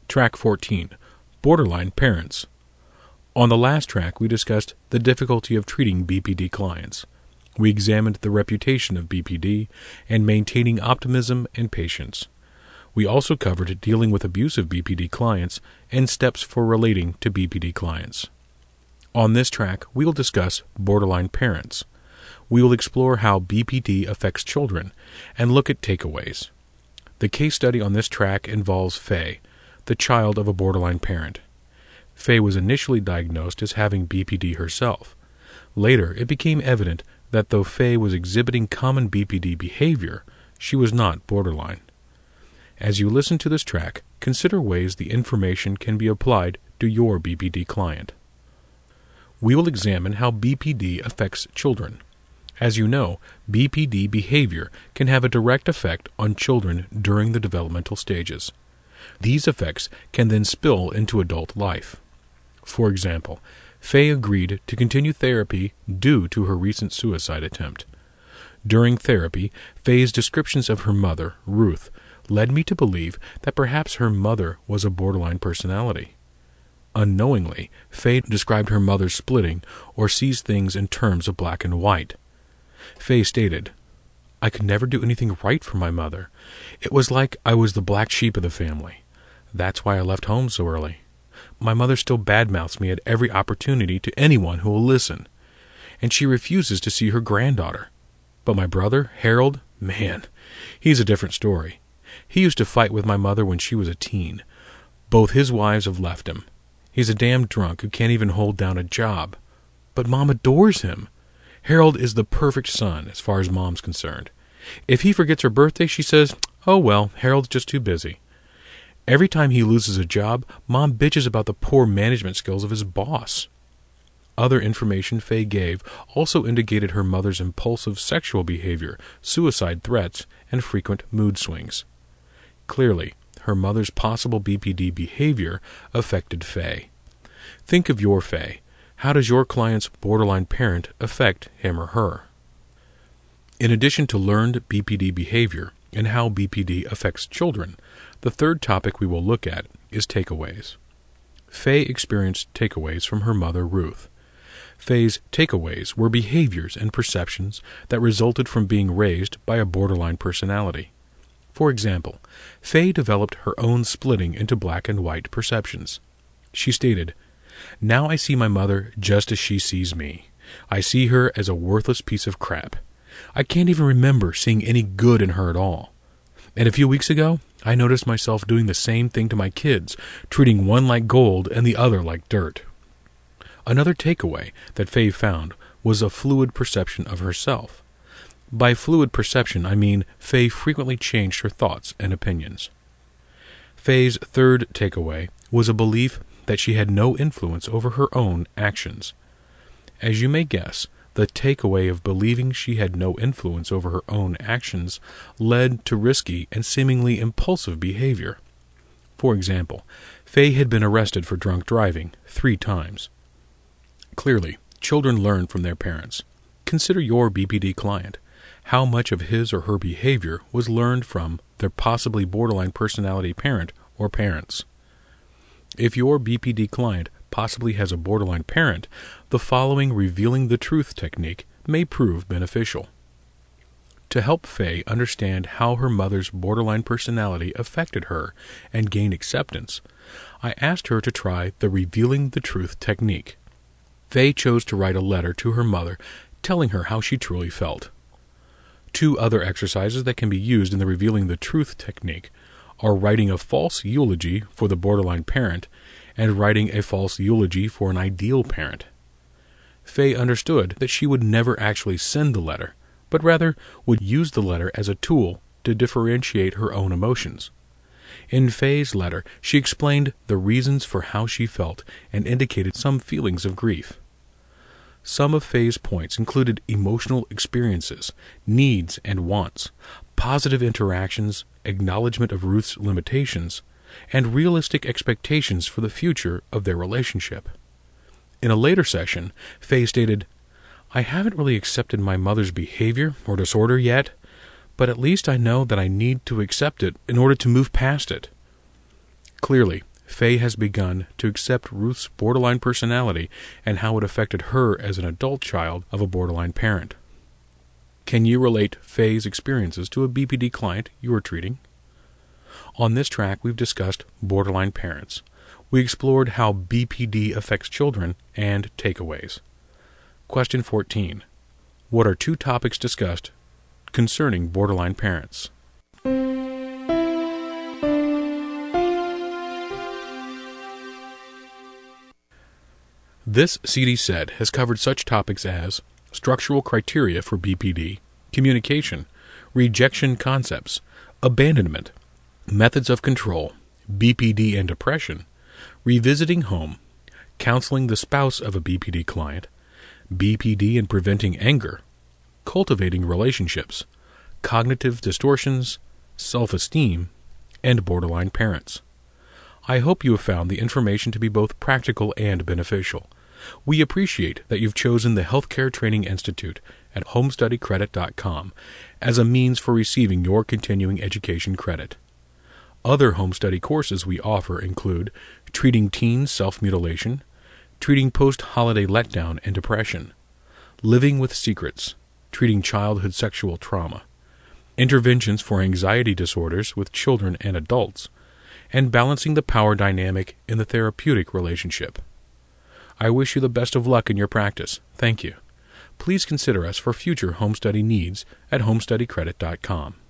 Track 14, Borderline Parents. On the last track, we discussed the difficulty of treating BPD clients. We examined the reputation of BPD and maintaining optimism and patience. We also covered dealing with abusive BPD clients and steps for relating to BPD clients. On this track, we will discuss borderline parents. We will explore how BPD affects children and look at takeaways. The case study on this track involves Faye, the child of a borderline parent. Faye was initially diagnosed as having BPD herself. Later, it became evident that though Faye was exhibiting common BPD behavior, she was not borderline. As you listen to this track, consider ways the information can be applied to your BPD client. We will examine how BPD affects children. As you know, BPD behavior can have a direct effect on children during the developmental stages. These effects can then spill into adult life. For example, Faye agreed to continue therapy due to her recent suicide attempt. During therapy, Faye's descriptions of her mother, Ruth, led me to believe that perhaps her mother was a borderline personality. Unknowingly, Faye described her mother splitting or sees things in terms of black and white. Faye stated, "I could never do anything right for my mother. It was like I was the black sheep of the family. That's why I left home so early. My mother still badmouths me at every opportunity to anyone who will listen. And she refuses to see her granddaughter. But my brother, Harold, man, he's a different story. He used to fight with my mother when she was a teen. Both his wives have left him. He's a damn drunk who can't even hold down a job. But Mom adores him. Harold is the perfect son as far as Mom's concerned. If he forgets her birthday, she says, 'Oh well, Harold's just too busy.' Every time he loses a job, Mom bitches about the poor management skills of his boss." Other information Faye gave also indicated her mother's impulsive sexual behavior, suicide threats, and frequent mood swings. Clearly, her mother's possible BPD behavior affected Faye. Think of your Faye. How does your client's borderline parent affect him or her? In addition to learned BPD behavior and how BPD affects children, the third topic we will look at is takeaways. Faye experienced takeaways from her mother, Ruth. Faye's takeaways were behaviors and perceptions that resulted from being raised by a borderline personality. For example, Faye developed her own splitting into black and white perceptions. She stated, "Now I see my mother just as she sees me. I see her as a worthless piece of crap. I can't even remember seeing any good in her at all. And a few weeks ago, I noticed myself doing the same thing to my kids, treating one like gold and the other like dirt." Another takeaway that Faye found was a fluid perception of herself. By fluid perception, I mean Faye frequently changed her thoughts and opinions. Faye's third takeaway was a belief that she had no influence over her own actions. As you may guess, the takeaway of believing she had no influence over her own actions led to risky and seemingly impulsive behavior. For example, Faye had been arrested for drunk driving 3 times. Clearly, children learn from their parents. Consider your BPD client. How much of his or her behavior was learned from their possibly borderline personality parent or parents? If your BPD client possibly has a borderline parent, the following revealing the truth technique may prove beneficial. To help Faye understand how her mother's borderline personality affected her and gain acceptance, I asked her to try the revealing the truth technique. Faye chose to write a letter to her mother telling her how she truly felt. 2 other exercises that can be used in the revealing the truth technique are writing a false eulogy for the borderline parent and writing a false eulogy for an ideal parent. Faye understood that she would never actually send the letter, but rather would use the letter as a tool to differentiate her own emotions. In Faye's letter, she explained the reasons for how she felt and indicated some feelings of grief. Some of Faye's points included emotional experiences, needs and wants, positive interactions, acknowledgement of Ruth's limitations, and realistic expectations for the future of their relationship. In a later session, Faye stated, "I haven't really accepted my mother's behavior or disorder yet, but at least I know that I need to accept it in order to move past it." Clearly, Faye has begun to accept Ruth's borderline personality and how it affected her as an adult child of a borderline parent. Can you relate Faye's experiences to a BPD client you are treating? On this track, we've discussed borderline parents. We explored how BPD affects children and takeaways. Question 14. What are 2 topics discussed concerning borderline parents? This CD set has covered such topics as structural criteria for BPD, communication, rejection concepts, abandonment, methods of control, BPD and depression, revisiting home, counseling the spouse of a BPD client, BPD and preventing anger, cultivating relationships, cognitive distortions, self-esteem, and borderline parents. I hope you have found the information to be both practical and beneficial. We appreciate that you've chosen the Healthcare Training Institute at HomeStudyCredit.com as a means for receiving your continuing education credit. Other home study courses we offer include Treating Teen Self-Mutilation, Treating Post-Holiday Letdown and Depression, Living with Secrets, Treating Childhood Sexual Trauma, Interventions for Anxiety Disorders with Children and Adults, and Balancing the Power Dynamic in the Therapeutic Relationship. I wish you the best of luck in your practice. Thank you. Please consider us for future home study needs at HomeStudyCredit.com.